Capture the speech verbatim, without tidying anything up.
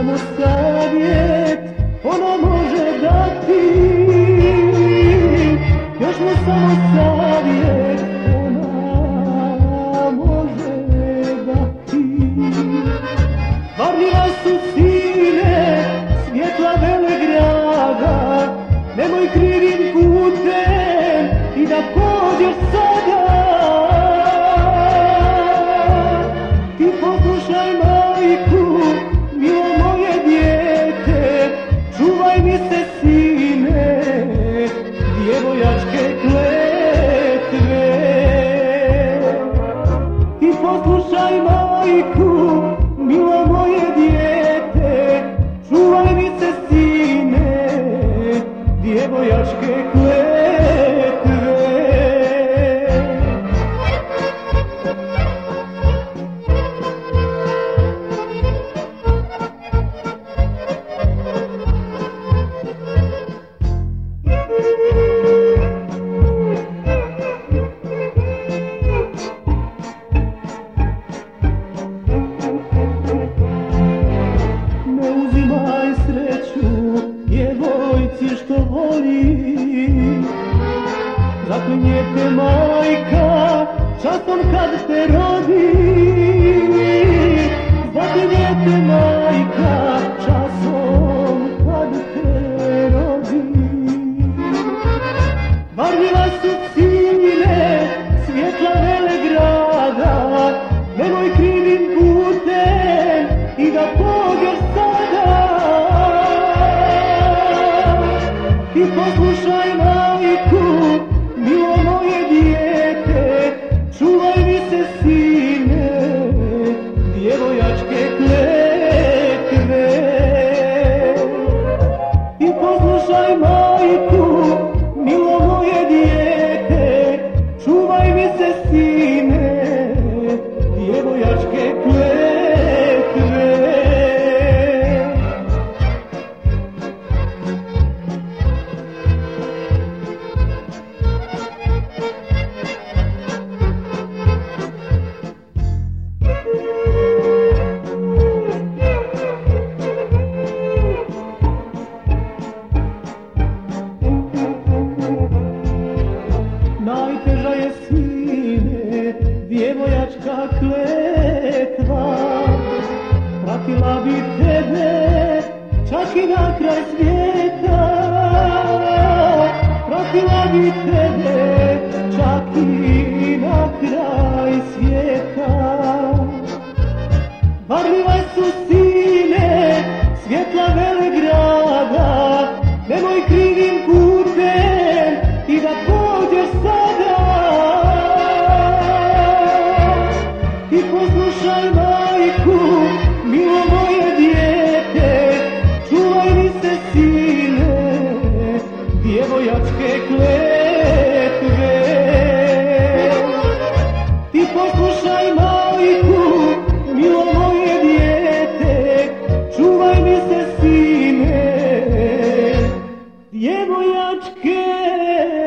samo savjet ona može dati, još mu samo savjet ona može dati. Varljiva su sine svjetla Velegrada, nemoj krivim putem i da pođeš sada. Ti poslušaj majku, milo moje dijete, čuvaj mi se sine, djevojačke kletve. Ti poslušaj majku, milo moje dijete, čuvaj mi se sine, djevojačke kletve. Djevojci što voli, zaklinjete majka časom kad te rodi. Zaklinjete majka časom kad te rodi. Varljiva su sine svjetla Velegrada, nemoj krivim putem i da pođeš sada. Ti poslušaj majku, milo moje dijete, čuvaj mi se sine, djevojačke kletve. Ti poslušaj majku, milo moje dijete, čuvaj mi se sine, djevojačke kletve. Najteža je sine djevojačka kletva, pratila bi tebe čak i na kraj svijeta. Pratila bi tebe čak i na kraj svijeta. Varljiva su sine svjetla Velegrada, nemoj krivim putem i da pođeš sada. Ti poslušaj majku, milo moje dijete, čuvaj mi se sine, djevojačke kletve. Ti poslušaj majku, milo moje dijete, čuvaj mi se sine, djevojačke